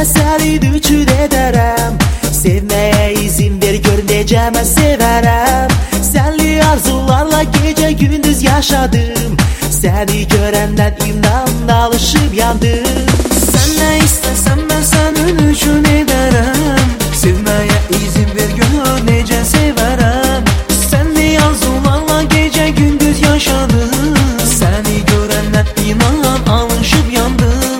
seni düşün ederim. Sevmeye izin ver, gör necə mən severem. Senli arzularla gece gündüz yaşadım. Seni görenden inan alışıp yandım. Sen ne istesen ben senin üçün ederim. Sevmeye izin ver, gör necə severem. Senli arzularla gece gündüz yaşadım. Seni görenden inan alışıp yandım.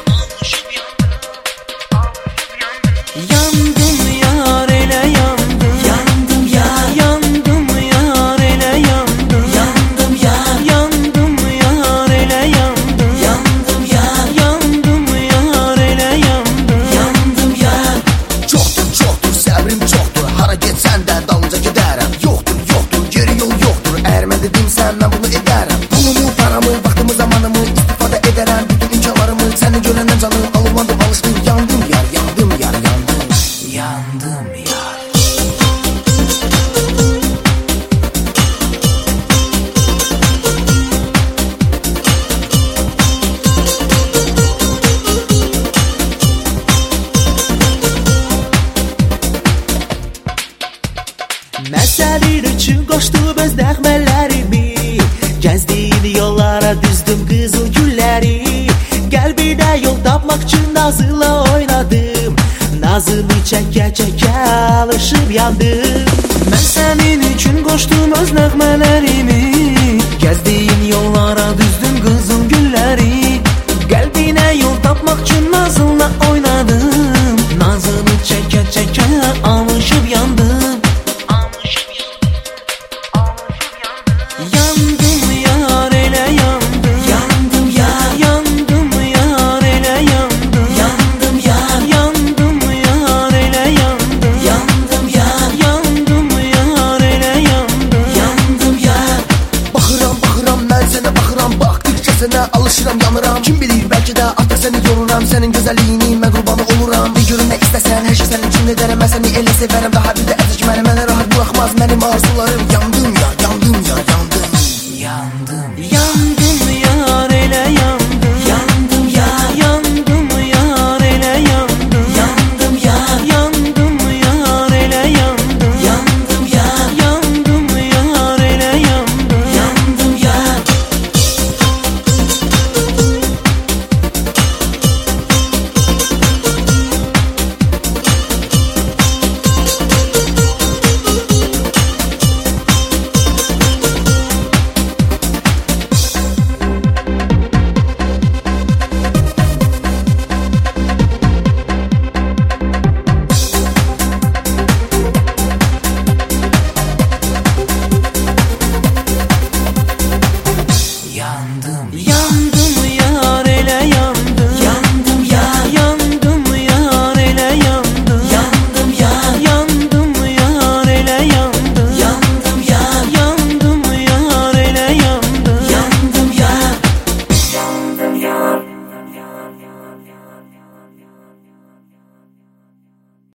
Yandım yar ele yandım. Yandım yar, Yandım yar ele yandım. yandım yar, Yandım yar ele yandım. yandım yar, Yandım yar ele yandım. yandım yar. Çoktur səbrim çoktur. Hara getsən də dalınca gedərəm. Yoxdur geri yol yoxdur. Əgər mən dedim sən mən bunu edərəm. Pulumu, paramı, vaxtımı, zamanımı istifadə edərəm. Bütün imkanlarımı səni görəndən canım alovlandım, alışdım. Yandım yar, yandım yar, yandım. Yandım yar. Mən sənin üçün qoşdum öz nəğmələrimi. Gəzdiyin yollara düzdüm qızıl gülləri. Qəlbinə yol tapmaq üçün nazıyla oynadım. Nazımı çəkə alışıb yandım. Mən sənin üçün qoşdum öz nəğmələrimi. Gəzdiyin yollara düzdüm qızıl gülləri. Qəlbinə yol tapmaq üçün nazınla oynadım. Nazını çəkə alışıb yandım. Yandım yar ele yandım. Yandım yar, Yandım yar ele yandım. yandım yar, Yandım yar ele yandım. yandım yar, Yandım yar ele yandım. yandım yar. Baxıram mən sənə baxıram. Baxdıqca sənə alışıram, yanıram. Kim bilir bəlkə də artıq səni yoruram. Sənin gözəlliyini mən qurbanı oluram. Bir görün nə istəsən hər şey sənin üçün edərəm. Mən səni elə sevərəm, daha bir də əzəcmərəm. Mənə rahat buraxmaz mənim arzularım. Yandım